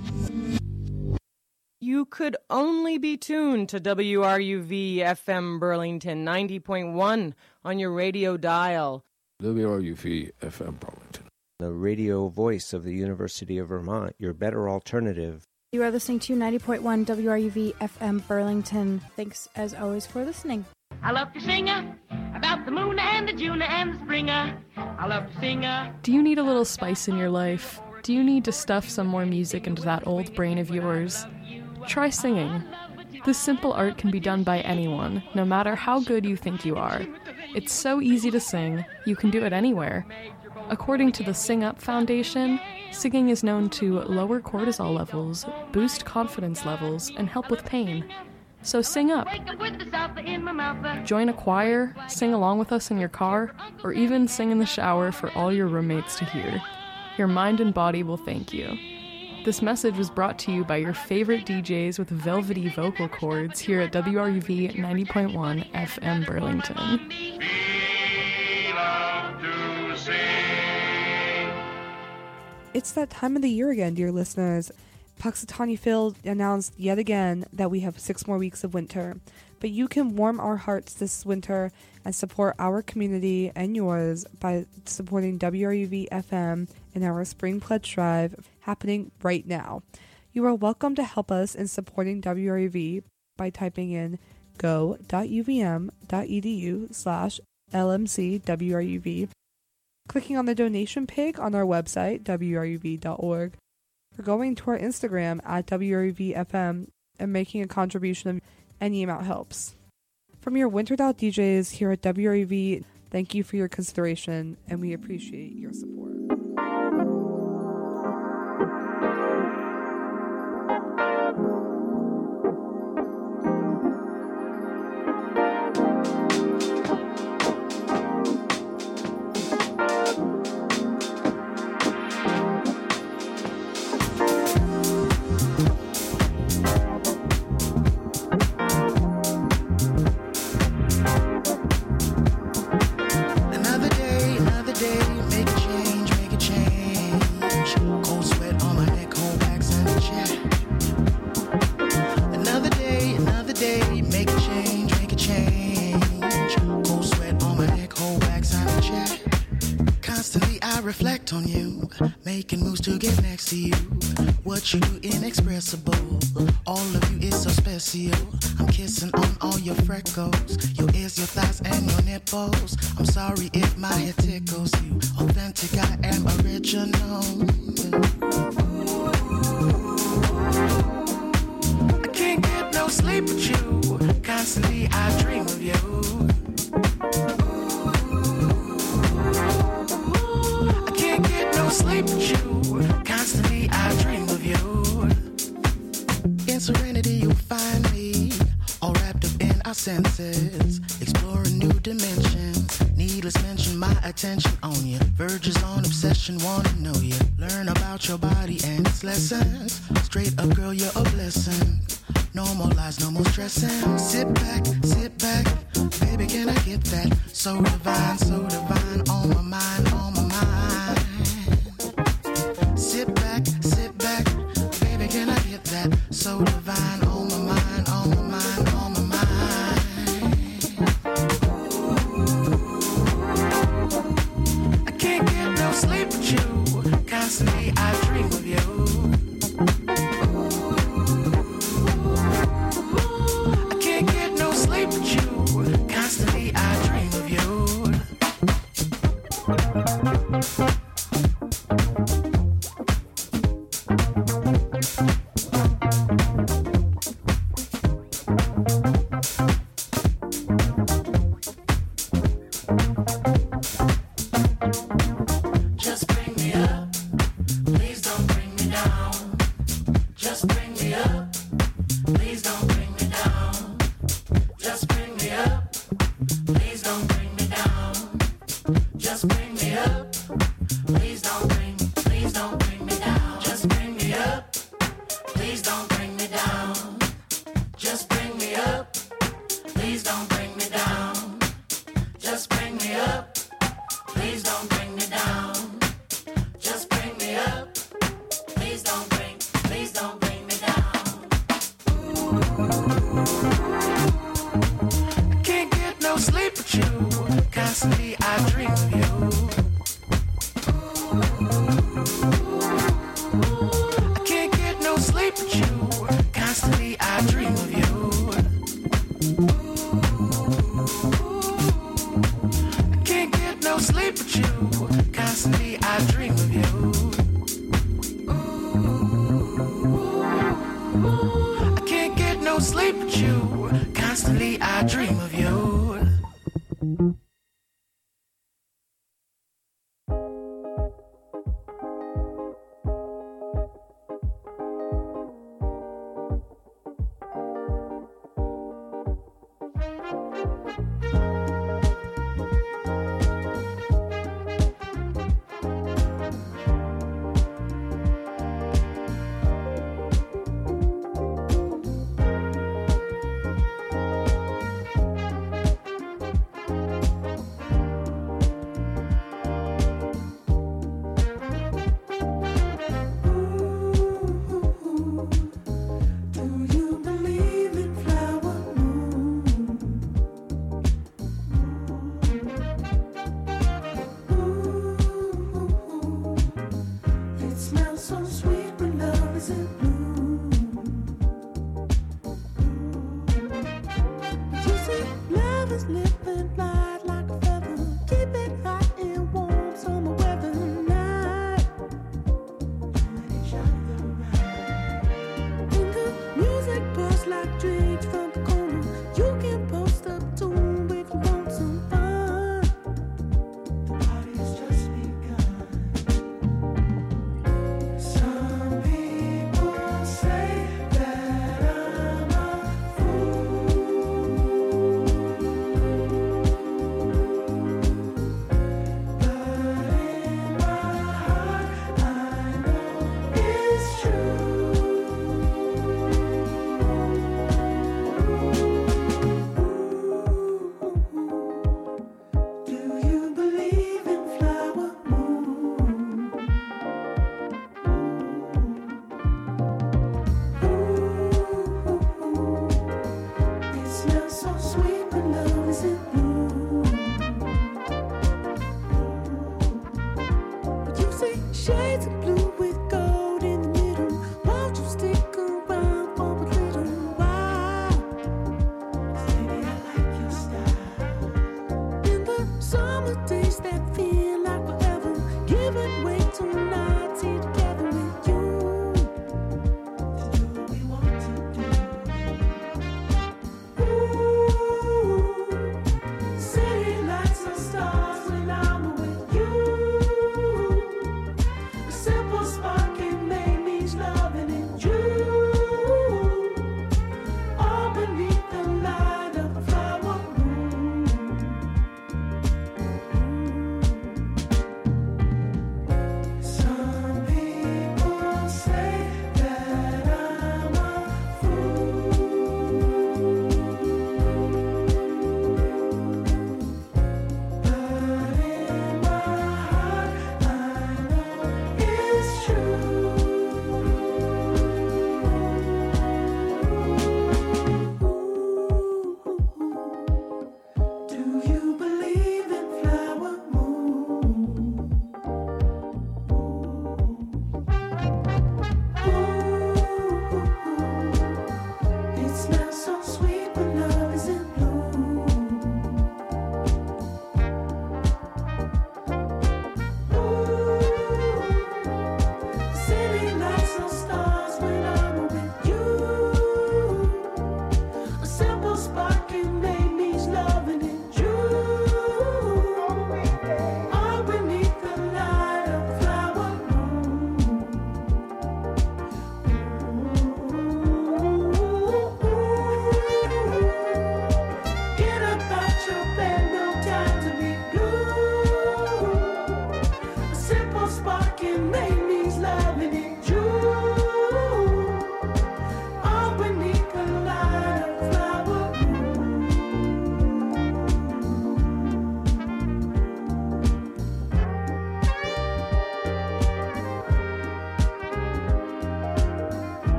You could only be tuned to WRUV FM Burlington 90.1 on your radio dial. WRUV FM Burlington. The radio voice of the University of Vermont, your better alternative. You are listening to 90.1 WRUV FM Burlington. Thanks, as always, for listening. I love to sing about the moon and the June and the springer. I love to sing. Do you need a little spice in your life? Do you need to stuff some more music into that old brain of yours? Try singing. This simple art can be done by anyone, no matter how good you think you are. It's so easy to sing, you can do it anywhere. According to the Sing Up Foundation, singing is known to lower cortisol levels, boost confidence levels, and help with pain. So sing up. Join a choir, sing along with us in your car, or even sing in the shower for all your roommates to hear. Your mind and body will thank you. This message was brought to you by your favorite DJs with velvety vocal cords here at WRUV 90.1 FM Burlington. It's that time of the year again, dear listeners. Punxsutawney Phil announced yet again that we have 6 more weeks of winter. But you can warm our hearts this winter and support our community and yours by supporting WRUV FM in our Spring Pledge Drive happening right now. You are welcome to help us in supporting WRUV by typing in go.uvm.edu/LMCWRUV, clicking on the donation page on our website, wruv.org, or going to our Instagram at WRUVFM and making a contribution of any amount helps. From your Wintered Out DJs here at WRUV, thank you for your consideration, and we appreciate your support. Reflect on you, making moves to get next to you. What you do inexpressible. All of you is so special. I'm kissing on all your freckles, your ears, your thighs, and your nipples. I'm sorry if my head tickles you. Authentic, I am original. I can't get no sleep with you. Constantly I dream of you. Sleep with you, constantly I dream of you. In serenity you'll find me, all wrapped up in our senses, exploring new dimensions. Needless mention, my attention on you, verges on obsession, wanna know you. Learn about your body and its lessons. Straight up girl, you're a blessing. No more lies, no more stressing. Sit back, baby, can I get that? So divine, on my mind, on my mind. Sit back, baby, can I get that? So divine, on my mind, on my mind, on my mind. I can't get no sleep with you. Constantly I dream of you. I can't get no sleep with you. Constantly I dream of you. sleep with you. Constantly I dream of you. I can't get no sleep with you. Constantly I dream of you. I can't get no sleep with you. Constantly I dream of you.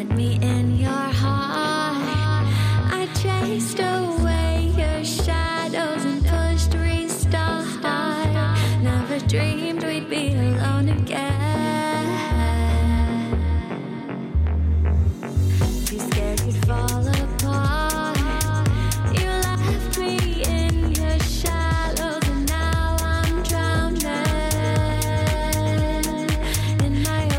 put me in your heart. I chased away your shadows and pushed restart. Never dreamed we'd be alone again. Too scared you'd fall apart. You left me in your shallows, and now I'm drowning in my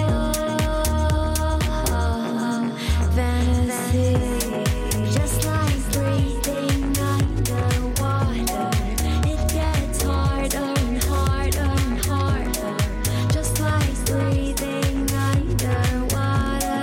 own fantasy. Just like breathing underwater, it gets harder and harder and harder. Just like breathing underwater,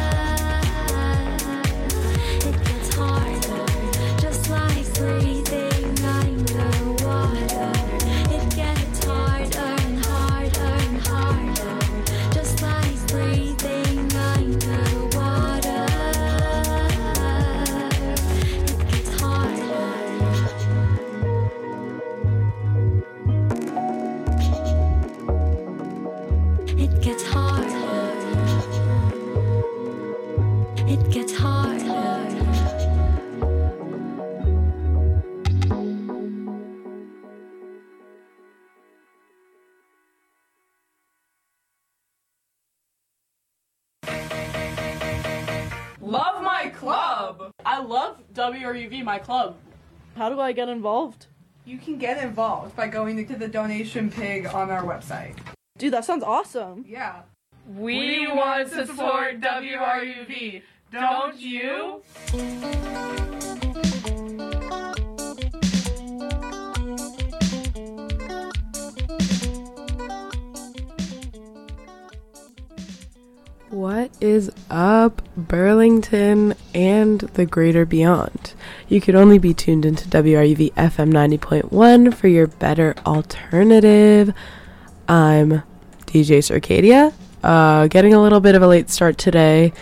it gets harder. Just like breathing underwater, it gets harder and harder and harder. Just like breathing underwater, it gets harder. It gets harder. It gets harder. Love my club! I love WRUV, my club. How do I get involved? You can get involved by going to the donation pig on our website. Dude, that sounds awesome. Yeah. We want to support WRUV, don't you? What is up, Burlington and the greater beyond? You could only be tuned into WRUV FM 90.1 for your better alternative. I'm DJ Circadia. Getting a little bit of a late start today.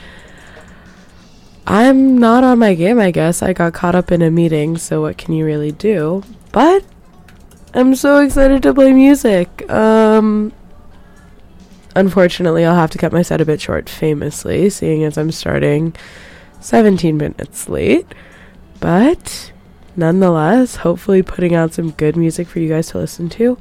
I'm not on my game, I guess. I got caught up in a meeting, so what can you really do? But I'm so excited to play music. Unfortunately, I'll have to cut my set a bit short, famously, seeing as I'm starting 17 minutes late. But nonetheless, hopefully putting out some good music for you guys to listen to.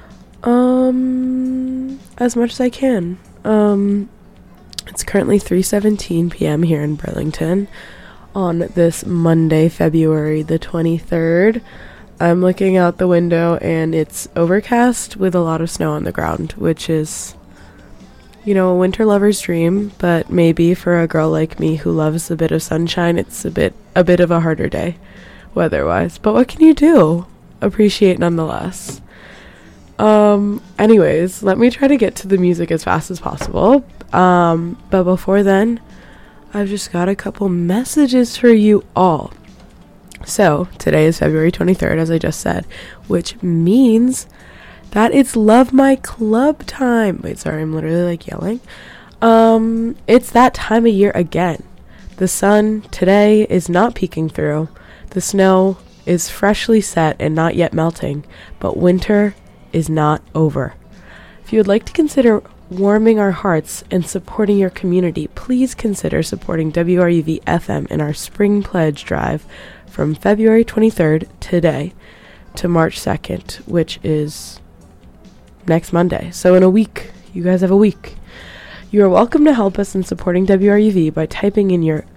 As much as I can. It's currently 3:17 p.m. here in Burlington on this Monday, February the 23rd. I'm looking out the window and it's overcast with a lot of snow on the ground, which is, you know, a winter lover's dream, but maybe for a girl like me who loves a bit of sunshine, it's a bit of a harder day weather-wise. But what can you do? Appreciate nonetheless. Anyways, let me try to get to the music as fast as possible. But before then, I've just got a couple messages for you all. So, today is February 23rd, as I just said, which means that it's Love My Club time. Wait, sorry, I'm literally like yelling. It's that time of year again. The sun today is not peeking through. The snow is freshly set and not yet melting, but winter is not over. If you would like to consider warming our hearts and supporting your community, please consider supporting WRUV FM in our Spring Pledge Drive from February 23rd today to March 2nd, which is next Monday. So in a week, you guys have a week. You are welcome to help us in supporting WRUV by typing in your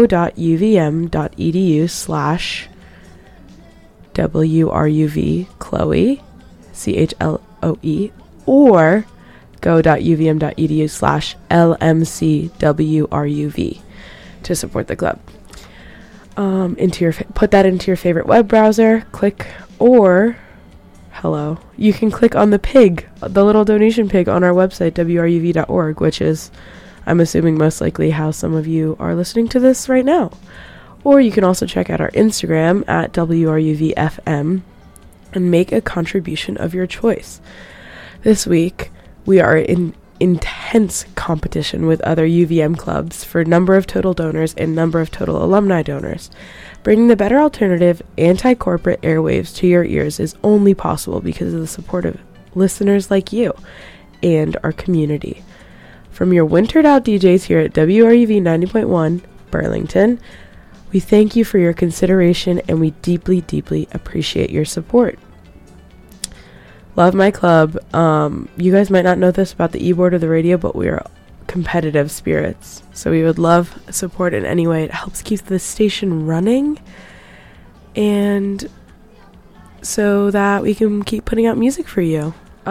go.uvm.edu/WRUV Chloe, CHLOE, or go.uvm.edu/LMCWRUV to support the club. Put that into your favorite web browser, you can click on the pig, the little donation pig on our website, wruv.org, which is, I'm assuming, most likely how some of you are listening to this right now. Or you can also check out our Instagram at WRUVFM and make a contribution of your choice. This week, we are in intense competition with other UVM clubs for number of total donors and number of total alumni donors. Bringing the better alternative, anti-corporate airwaves to your ears is only possible because of the support of listeners like you and our community. From your wintered out DJs here at WRUV 90.1 Burlington, we thank you for your consideration and we deeply, deeply appreciate your support. Love my club. You guys might not know this about the e-board or the radio, but we are competitive spirits. So we would love support in any way. It helps keep the station running and so that we can keep putting out music for you.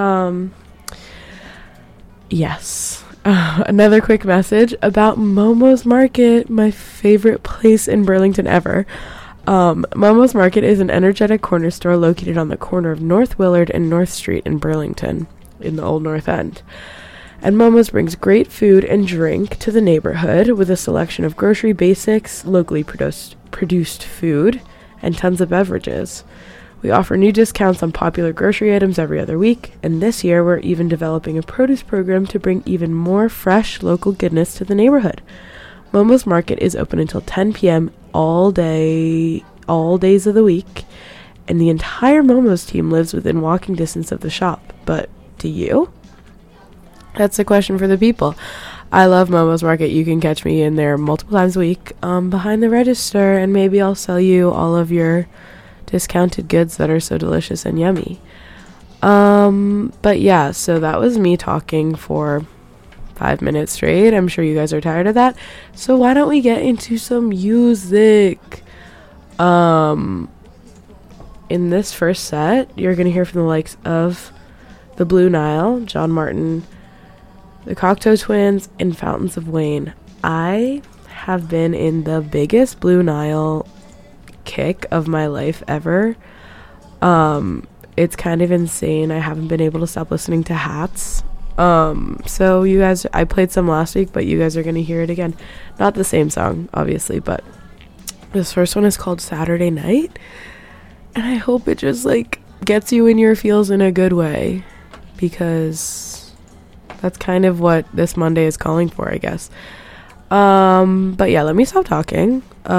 Yes. Another quick message about Momo's Market, my favorite place in Burlington ever. Momo's Market is an energetic corner store located on the corner of North Willard and North Street in Burlington, in the Old North End. And Momo's brings great food and drink to the neighborhood with a selection of grocery basics, locally produced food, and tons of beverages. We offer new discounts on popular grocery items every other week, and this year we're even developing a produce program to bring even more fresh local goodness to the neighborhood. Momo's Market is open until 10 p.m. all days of the week, and the entire Momo's team lives within walking distance of the shop. But do you? That's a question for the people. I love Momo's Market. You can catch me in there multiple times a week behind the register, and maybe I'll sell you all of your discounted goods that are so delicious and yummy. But yeah, so that was me talking for 5 minutes straight. I'm sure you guys are tired of that. So why don't we get into some music? In this first set, you're going to hear from the likes of the Blue Nile, John Martin, the Cocteau Twins, and Fountains of Wayne. I have been in the biggest Blue Nile kick of my life ever. It's kind of insane. I haven't been able to stop listening to Hats. So you guys, I played some last week, but you guys are going to hear it again. Not the same song, obviously, but this first one is called Saturday Night, and I hope it just like gets you in your feels in a good way, because that's kind of what this Monday is calling for, I guess. But yeah, let me stop talking.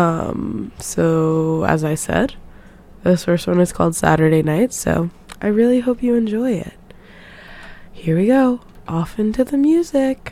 So as I said, this first one is called Saturday Night, so I really hope you enjoy it. Here we go, off into the music.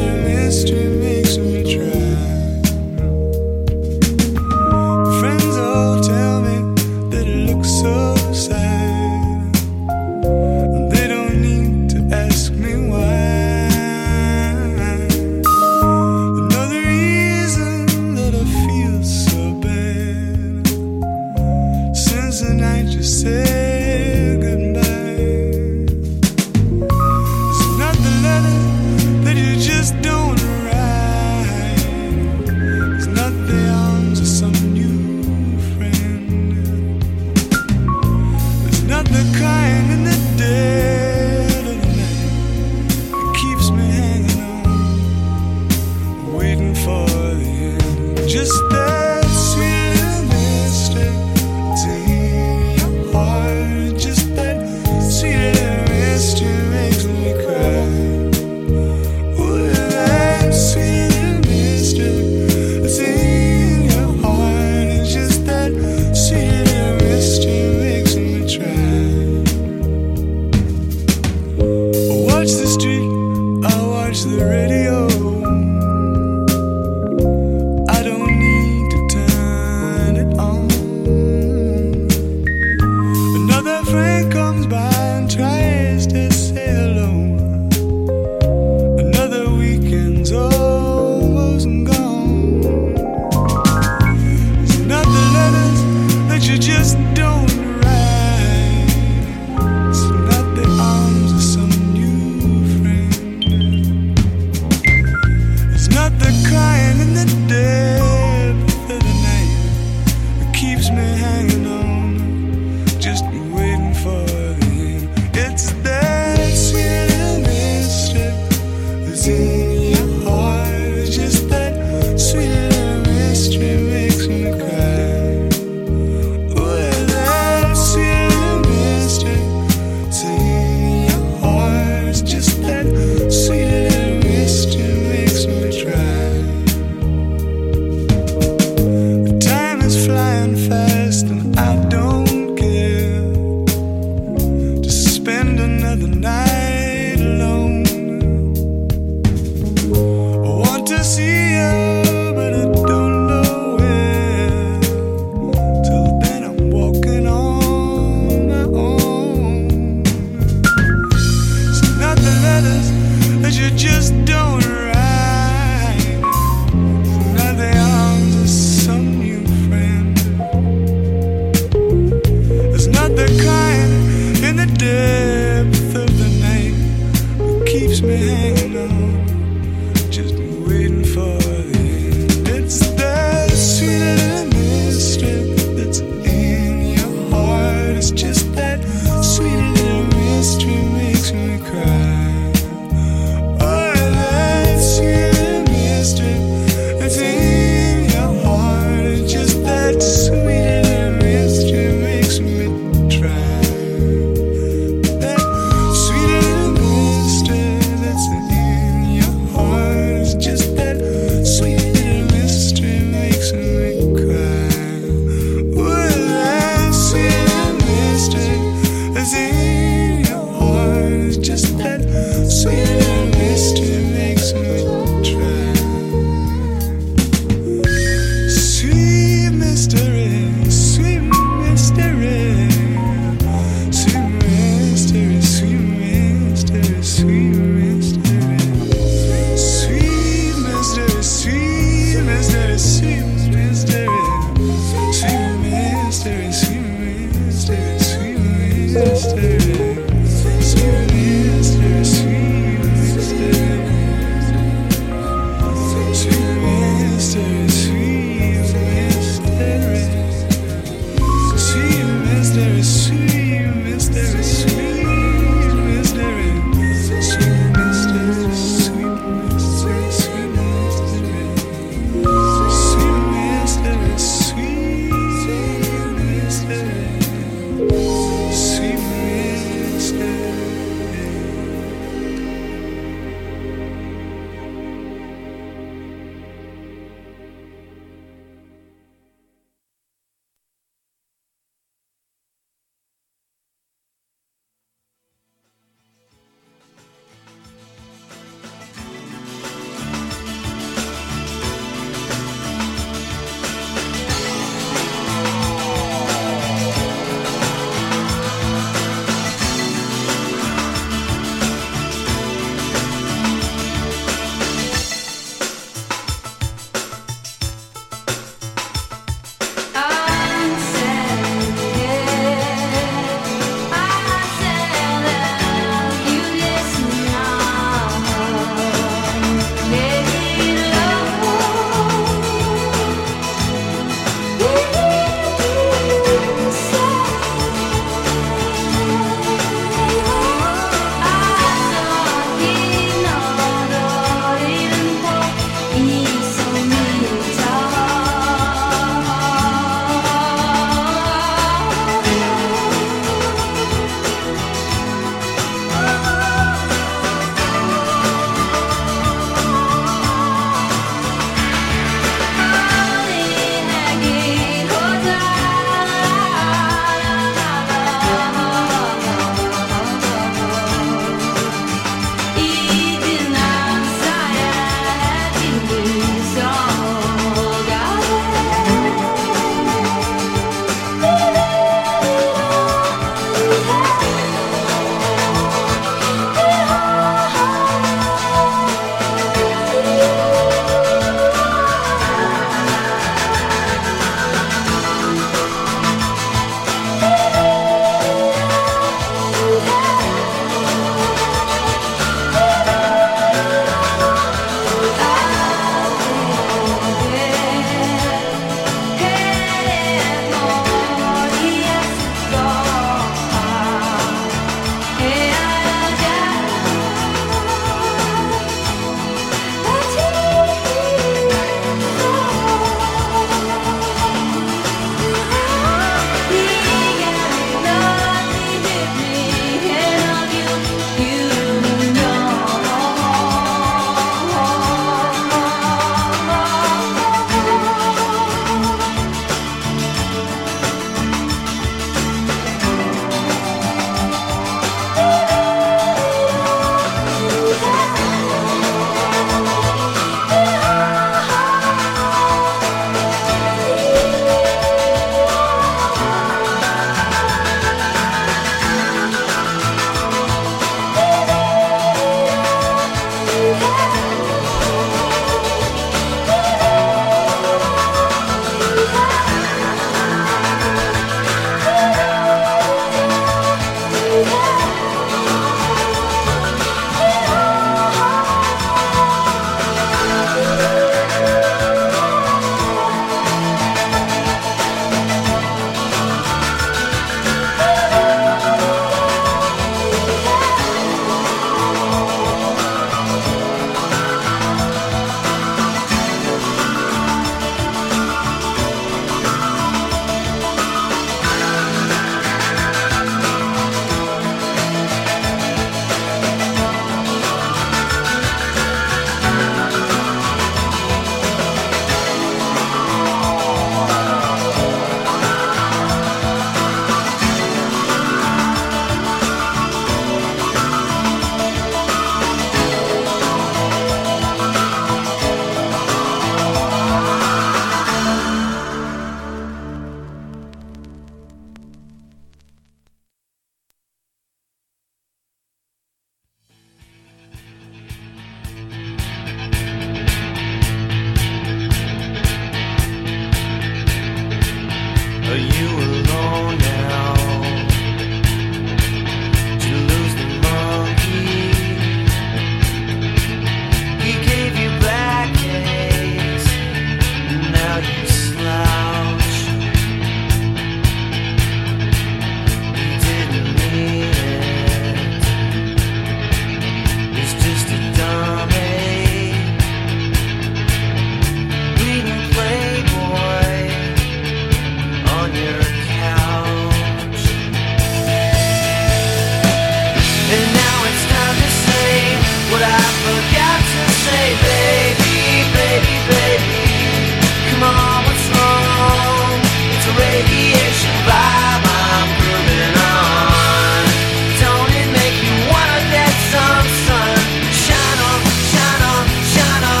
forgot to say, baby, baby, baby, come on, what's wrong? It's a radiation vibe I'm grooving on. Don't it make you wanna get some sun? Shine on, shine on, shine on.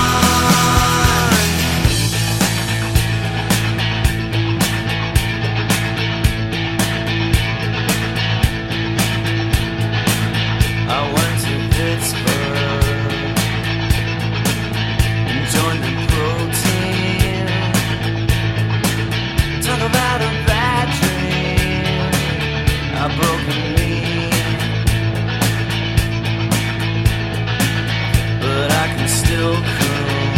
I went to Pittsburgh and joined the pro team. Talk about a bad dream. I broke a knee, but I can still cool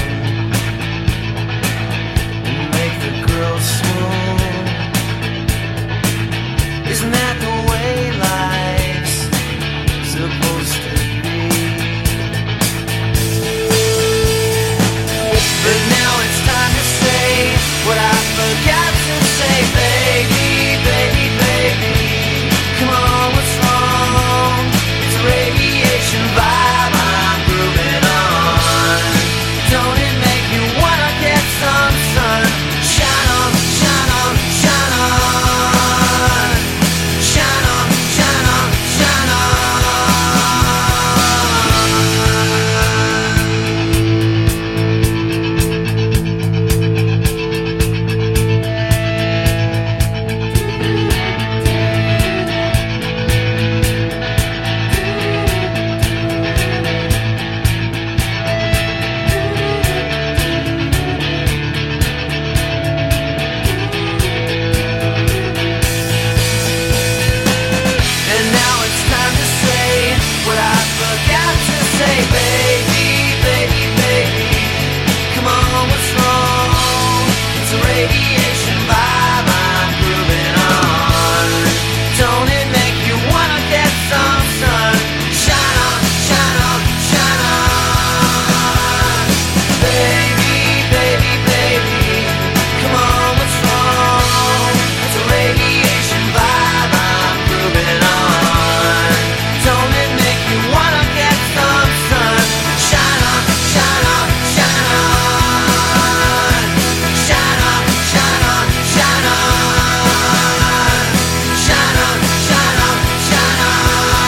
and make the girls swoon. Isn't that the way life's supposed to be? But now it's time to say what I forgot to say, baby, baby, baby, come on, what's wrong? It's a radiation vibe I'm grooving on. Don't it make you wanna get some sun? Shine on, shine on, shine on. Shine on, shine on, shine on. And now it's time to say what I forgot to say, baby, baby, baby, come on, what's wrong? It's a radiation vibe I'm grooving on. Don't it make you wanna get some sun? Shine on, shine on, shine on. Baby, baby, baby, come on, what's wrong? It's a radiation vibe I'm grooving on. Don't it make you wanna get some sun? Shine on, shine on, shine on. Shine on, shine on, shine on. Shine on, shine on, shine on.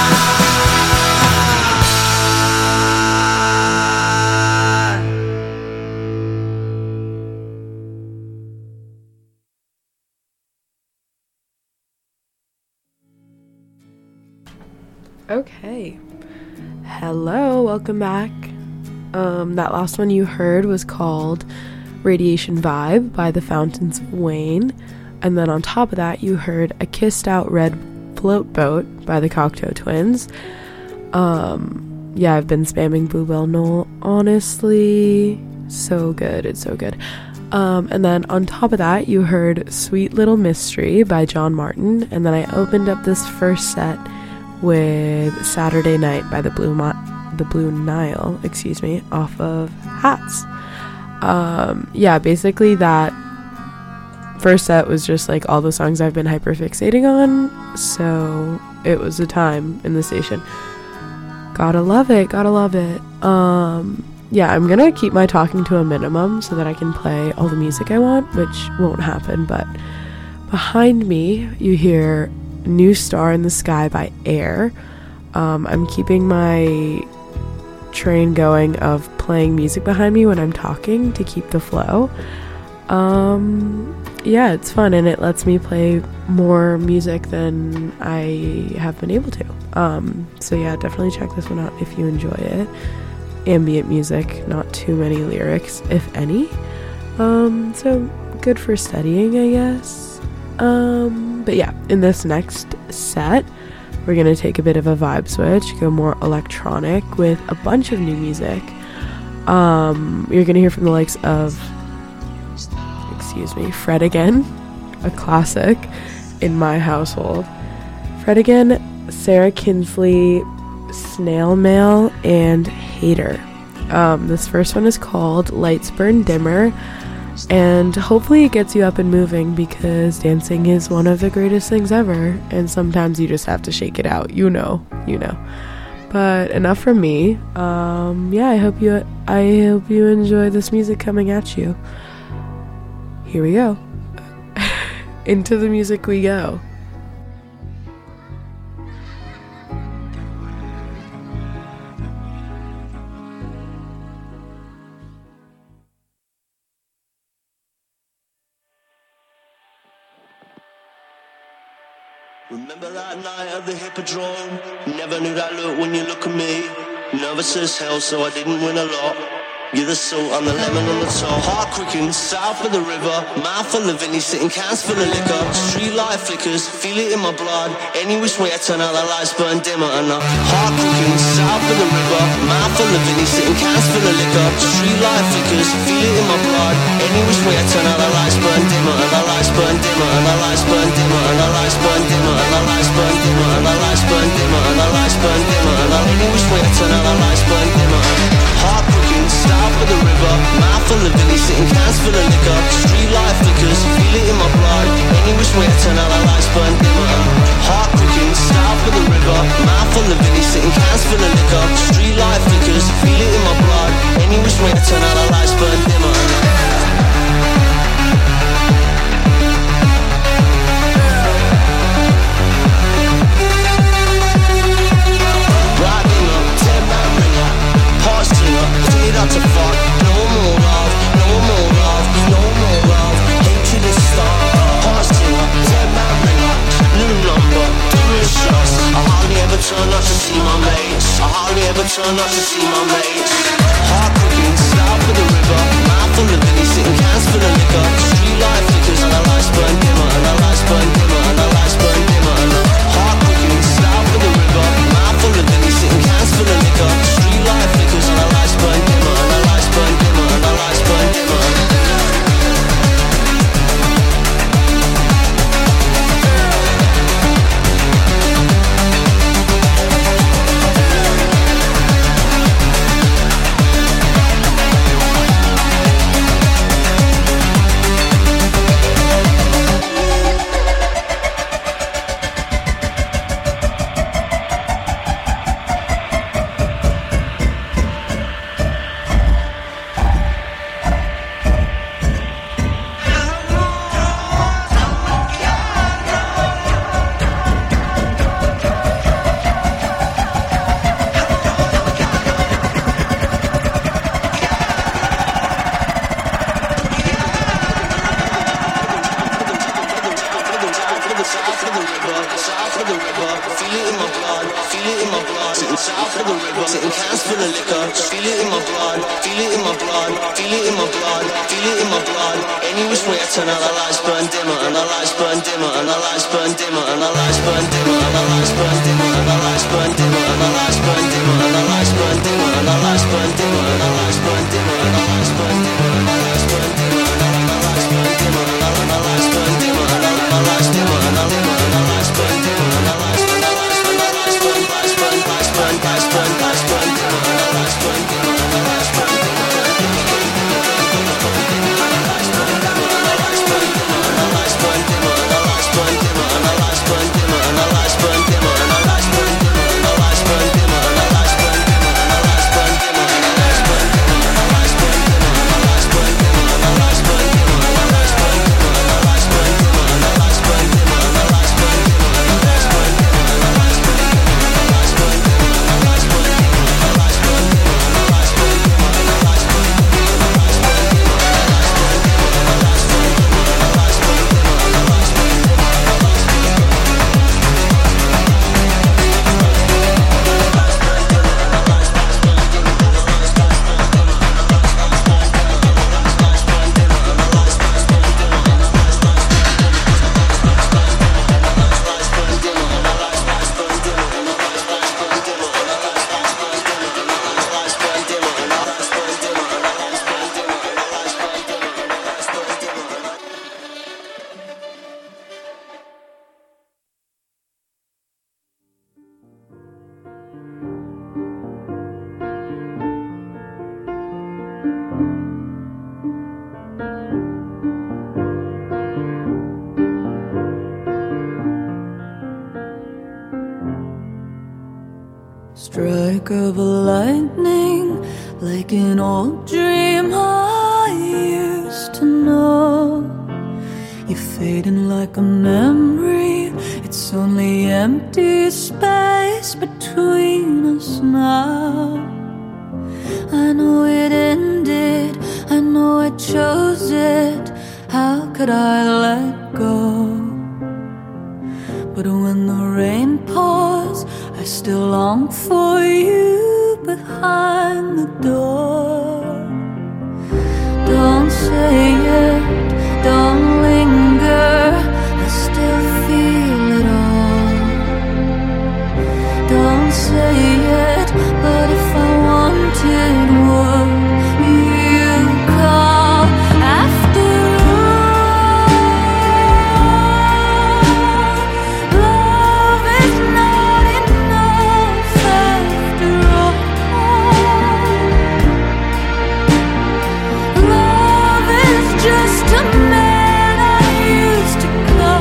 Okay. Hello, welcome back. That last one you heard was called Radiation Vibe by the Fountains of Wayne. And then on top of that, you heard A Kissed Out Red Float Boat by the Cocteau Twins. Yeah, I've been spamming Bluebell Knoll, honestly. So good, it's so good. And then on top of that, you heard Sweet Little Mystery by John Martin. And then I opened up this first set with Saturday Night by the Blue Nile, off of Hats. Yeah, basically that first set was just like all the songs I've been hyperfixating on, so it was a time in the station. Gotta love it, gotta love it. Yeah, I'm gonna keep my talking to a minimum so that I can play all the music I want, which won't happen, but behind me you hear New Star in the Sky by Air. I'm keeping my train going of playing music behind me when I'm talking to keep the flow. Yeah, it's fun and it lets me play more music than I have been able to. So yeah, definitely check this one out if you enjoy it. Ambient music, not too many lyrics, if any. So good for studying, I guess. But yeah, in this next set, we're gonna take a bit of a vibe switch, go more electronic with a bunch of new music. You're gonna hear from the likes of, Fred Again, a classic in my household. Fred Again, Sarah Kinsley, Snail Mail, and Hater. This first one is called Lights Burn Dimmer, and hopefully it gets you up and moving because dancing is one of the greatest things ever, and sometimes you just have to shake it out, you know. But enough from me. Yeah, I hope you enjoy this music coming at you. Here we go. Into the music we go. Remember that night at the Hippodrome? Never knew that look when you look at me. Nervous as hell, so I didn't win a lot. You're the salt, I'm the lemon on the top. Heart quickened, south of the river. Mouth full of Vinny, sitting cans full of liquor. Street light flickers, feel it in my blood. Any which way I turn out, the lights burn dimmer. And the heart quickened, south of the river. Mouth full of Vinny, sitting cans full of liquor. Street light flickers, feel it in my blood. Any which way I turn out, the lights burn dimmer. And the lights burn dimmer. And the lights burn dimmer. And the lights burn dimmer. And the lights burn dimmer. And the lights burn dimmer. And the lights burn dimmer. And any which way I turn out, the lights burn dimmer. Heart quickened, south of the river. Mouth full of Vinny, sitting cans full of liquor. Street light flickers, feel it in my blood. Any which way I turn out, the lights burn dimmer. Heart quickened, south of the river. Mouth full of Vinny, sitting cans full of liquor. Street light flickers, feel it in my blood. Any which way I turn out, the lights burn dimmer. Out to fuck, no more love, no more love, no more love. Hatred is start, heart singer, dead man ringer, new number, doing shots. I hardly ever turn up to see my mates. I hardly ever turn up to see my mates. Heart quickened, south of the river. Mouth full of Vinny, sitting cans full of liquor. Street light flickers and the lights burn dimmer. And the lights burn dimmer. And the lights burn dimmer. And the heart quickened, south of the river. Mouth full of Vinny, sitting cans full of liquor. Street light flickers and the lights burn dimmer. And the lights burn dimmer. And the lights burn dimmer. strike of a lightning, like an old dream I used to know. You're fading like a memory, it's only empty space between us now. I know it ended, I know I chose it, how could I let go? But when the rain pours, I still long for you behind the door. Don't say it, don't linger, I still feel it all. Don't say it, but if I wanted, would you call? After all, love is not enough. After all, love is just a man I used to call.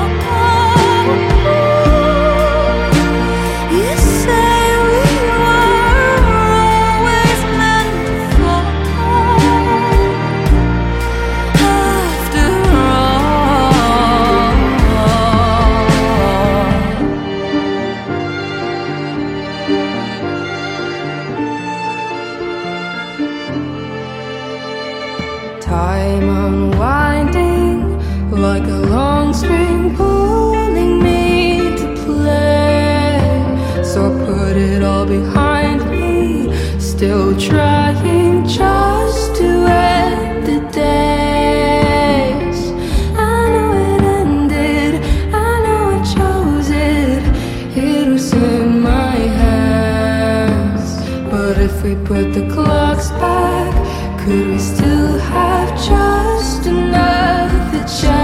You say we were always meant to fall. After all, time unwinding like a long string pulling me to play. So I put it all behind me, still trying just to end the days. I know it ended, I know I chose it, it was in my hands. But if we put the clocks back, could we still have just another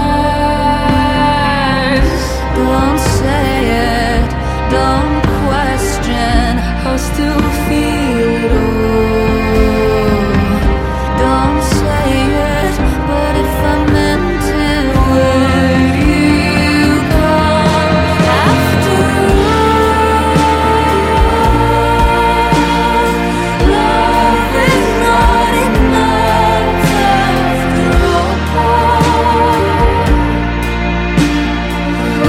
chance? Don't say it, don't question, I still feel it all. Don't say it, but if I meant it, would you come? After all, love is not enough. After all,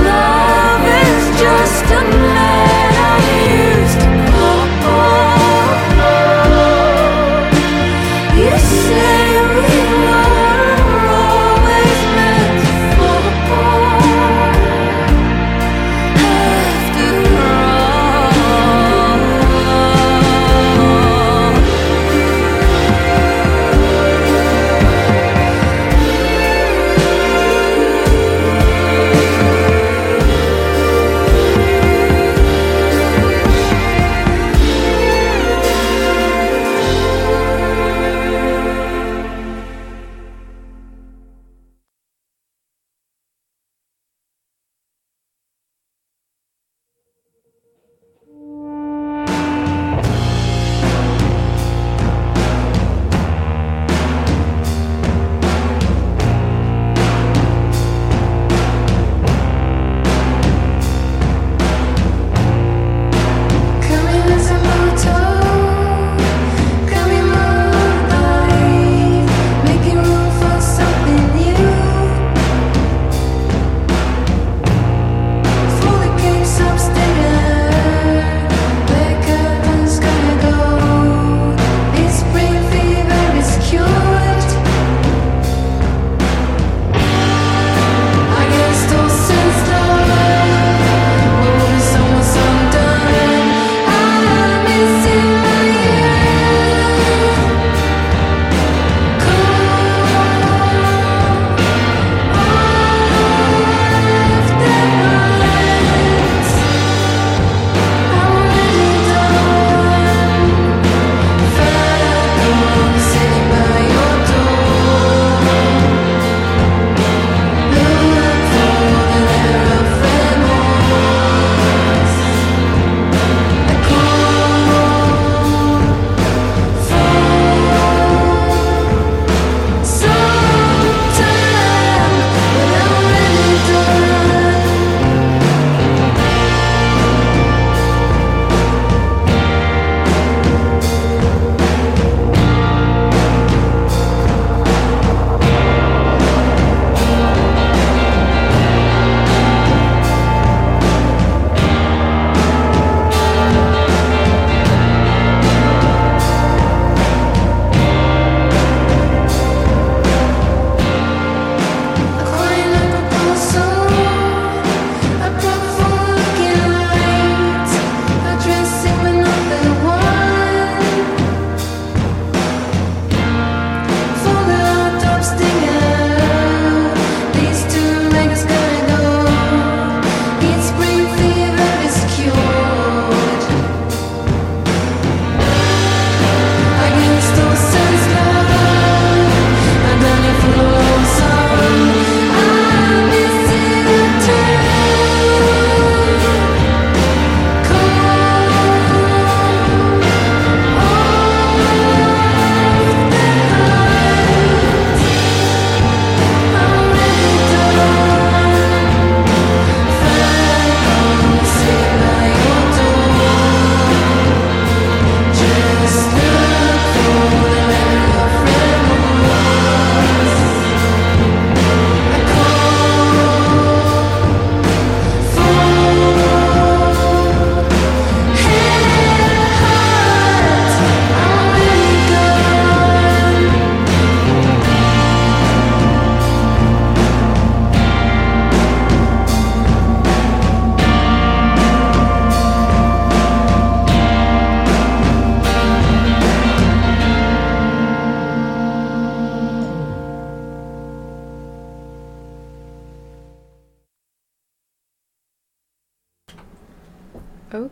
love is just a man I used to call.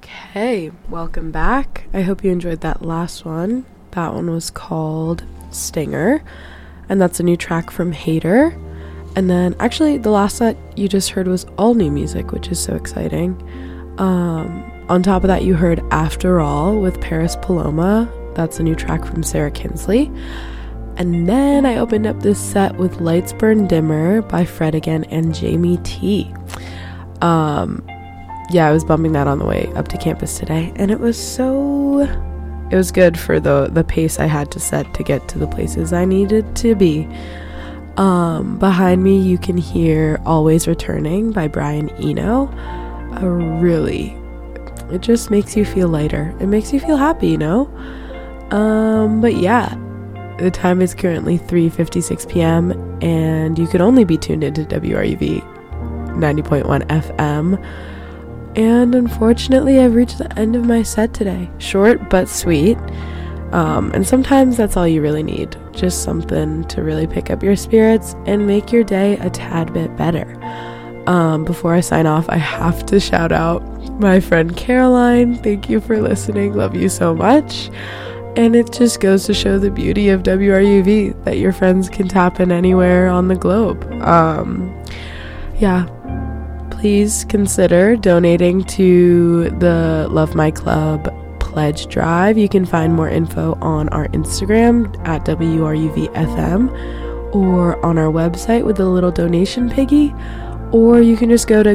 Okay, welcome back. I hope you enjoyed that last one. That one was called Stinger, and that's a new track from Hater. And then actually the last set you just heard was all new music, which is so exciting. On top of that, you heard After All with Paris Paloma. That's a new track from Sarah Kinsley. And then I opened up this set with Lights Burn Dimmer by Fred again and Jamie T. Yeah, I was bumping that on the way up to campus today, and it was good for the pace I had to set to get to the places I needed to be. Behind me you can hear Always Returning by Brian Eno. It just makes you feel lighter. It makes you feel happy, you know? But yeah, the time is currently 3:56 p.m. and you could only be tuned into WRUV 90.1 FM. And unfortunately, I've reached the end of my set today. Short but sweet. And sometimes that's all you really need. Just something to really pick up your spirits and make your day a tad bit better. Before I sign off, I have to shout out my friend Caroline. Thank you for listening. Love you so much. And it just goes to show the beauty of WRUV, that your friends can tap in anywhere on the globe. Yeah. Please consider donating to the Love My Club pledge drive. You can find more info on our Instagram at WRUVFM or on our website with a little donation piggy, or you can just go to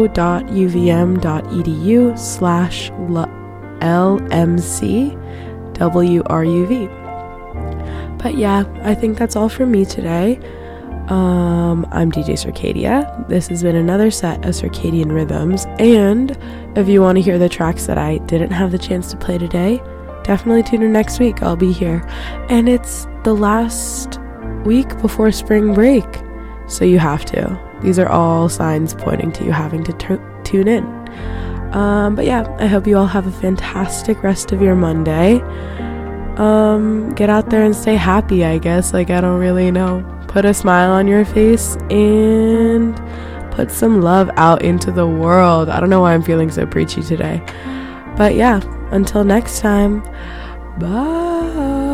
go.uvm.edu/LMCWRUV. But yeah, I think that's all from me today. I'm DJ Circadia. This has been another set of Circadian Rhythms, and if you want to hear the tracks that I didn't have the chance to play today, definitely tune in next week. I'll be here, and it's the last week before spring break, so you have to. These are all signs pointing to you having to tune in. But yeah, I hope you all have a fantastic rest of your Monday. Get out there and stay happy, I guess. I don't really know. Put a smile on your face and put some love out into the world. I don't know why I'm feeling so preachy today. But yeah, until next time, bye.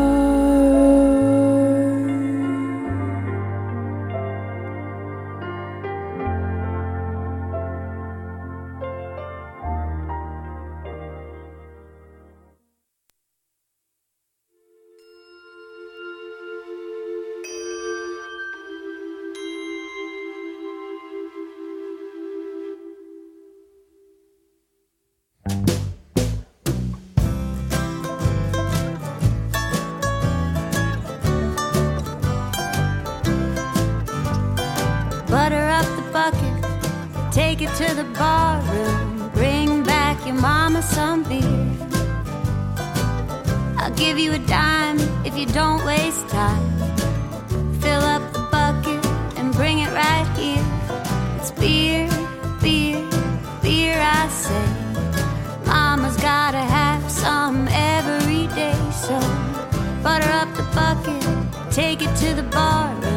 Butter up the bucket, take it to the bar room, bring back your mama some beer. I'll give you a dime if you don't waste time. Fill up the bucket and bring it right here. It's beer, beer, beer, I say. Mama's gotta have some every day, so butter up the bucket, take it to the bar room.